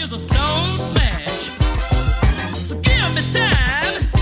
is a stone smash. So give me time.